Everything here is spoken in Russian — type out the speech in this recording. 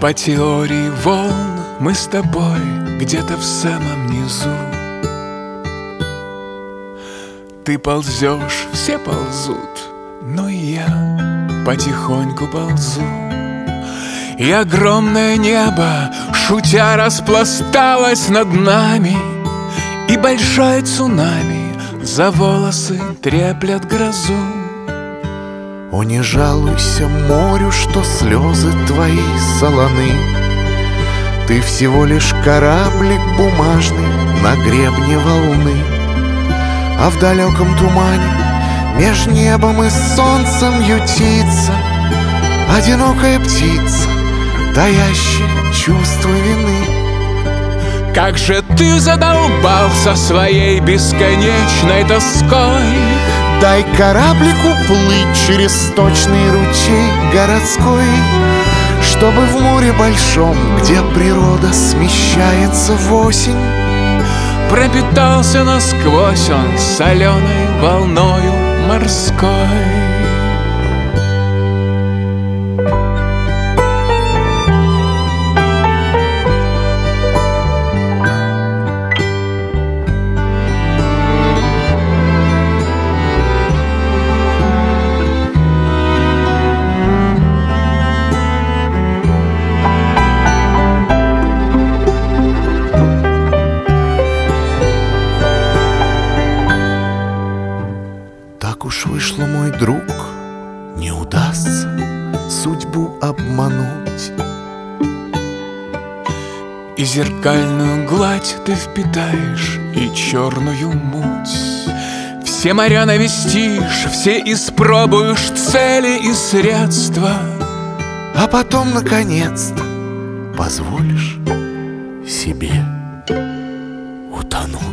По теории волн мы с тобой где-то в самом низу. Ты ползешь, все ползут, но и я потихоньку ползу. И огромное небо, шутя, распласталось над нами, и большое цунами за волосы треплет грозу. О, не жалуйся морю, что слезы твои солоны. Ты всего лишь кораблик бумажный на гребне волны. А в далеком тумане меж небом и солнцем ютится одинокая птица, таящая чувство вины. Как же ты задолбался своей бесконечной тоской. Дай кораблику плыть через сточный ручей городской, чтобы в море большом, где природа смещается в осень, пропитался насквозь он соленой волною морской. Так уж вышло, мой друг, не удастся судьбу обмануть. И зеркальную гладь ты впитаешь, и черную муть. Все моря навестишь, все испробуешь цели и средства, А потом, наконец-то, позволишь себе утонуть.